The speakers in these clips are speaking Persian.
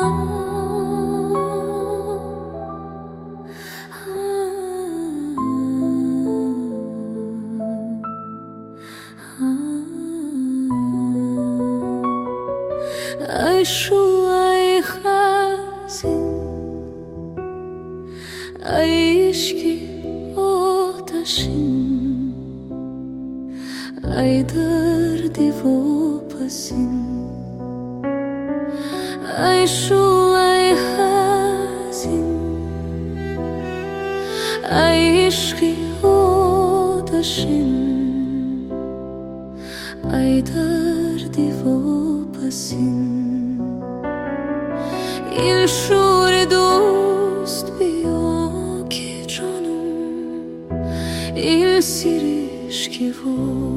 Ay shu ay hazin, ay ishki otashin, ay dardi vopasin. Ay shu ay hazin, ay ishki otashin, ay dardi vopasin. Il shuri dost biyo ki canım, il sirish ki vo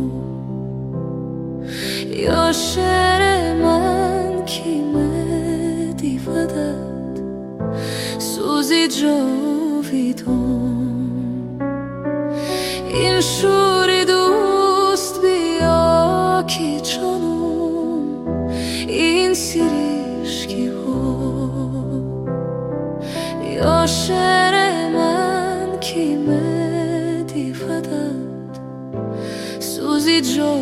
yashere man ki me divadat suzi javidon. Il shuri dost biyo ki canım, il sirish ki vo yashere man ki me divadat suzi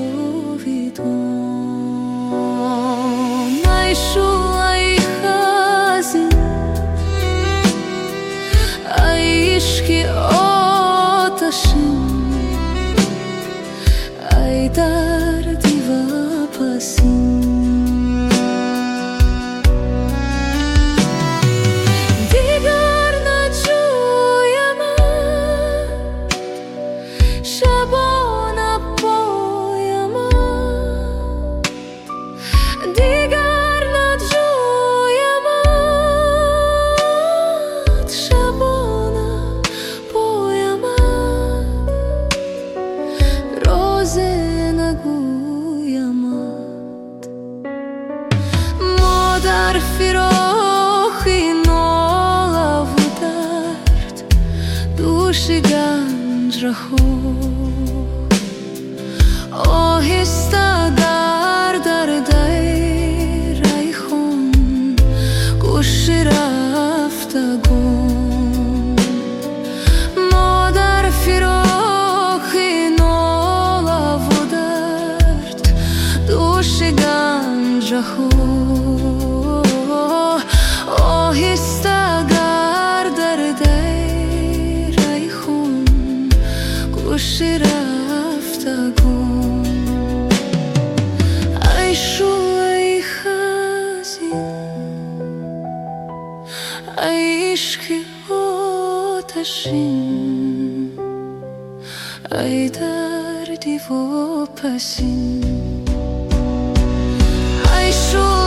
javidon. Ay shu ay hazin, ay ishki otashin, ay dardi vapasin. در فراخی ناله و درد دوش گنج رها آهسته در ریحان گوش رفتگان. ما در فراخی ناله و درد دوش گنج رها آهسته در ریحان گوش رفتگان. ای شو ای hazin, ای ishki otashin, ای dardi vopasin. ای شو